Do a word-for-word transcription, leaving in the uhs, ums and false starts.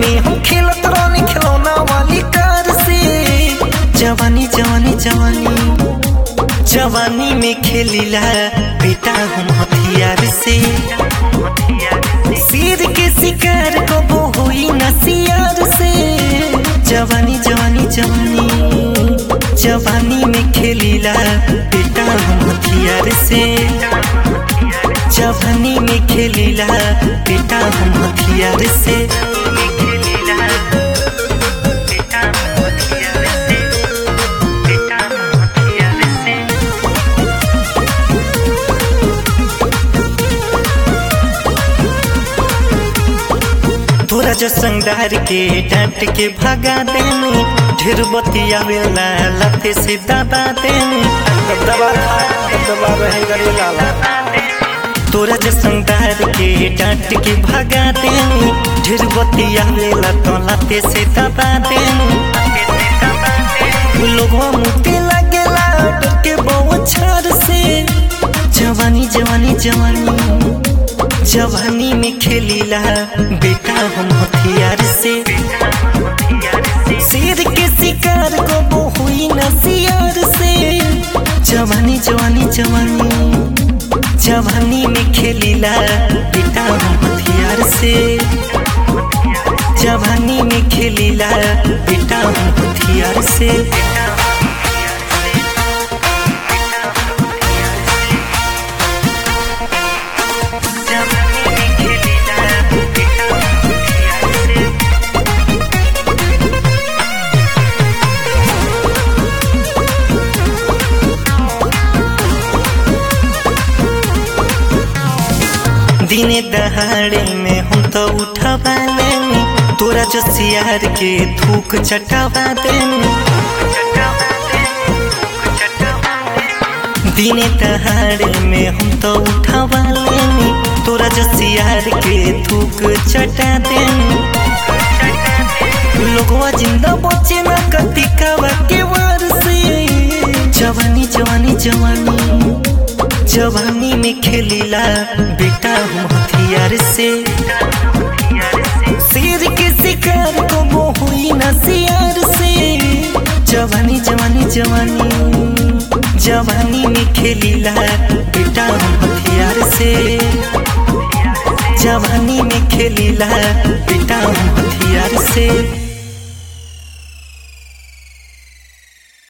में हम खेलत रहनी खिलौना वाली कार से। जवानी जवानी जवानी जवानी में खेलीला बेटा हम हथियार से। शेर के शिकार कबो हुई न सियार से। जवानी जवानी जवानी जवानी में खेलीला बेटा हम हथियार से। जवानी में खेलीला बेटा हम हथियार से। तोरा जो संगदार के डांट के भगा देनी। ढेर बतियावेला लते से दबा देनी। तोरा जो संगदार के डांट के भगा देनी। ढेर बतियावेला तो लते से दबा देनी। लोगवा मुते लगेला डर के बौछार से। जवानी जवानी जवानी जवानी में खेलीला बेटा हम हथियार से। शेर के शिकार कबो हुई न सियार से। जवानी जवानी जवानी जवानी में खेलीला बेटा हम हथियार से। जवानी में खेलीला बेटा हम हथियार से। दिने दहाड़े में हम तो उठवा लेनी। तोरा जो सियार के थूक चटावा देनी। दिने दहाड़े में हम तो उठवा लेनी। तोरा जो सियार के थूक चटा देनी। लोगवा जिंदा बचे ना कति कावा के वार से। जवानी जवानी जवानी जवानी में खेलीला बेटा हम हथियार से। शेर के शिकार कबो हुई न सियार से। जवानी जवानी जवानी जवानी में खेलीला बेटा हम हथियार से। जवानी में खेलीला बेटा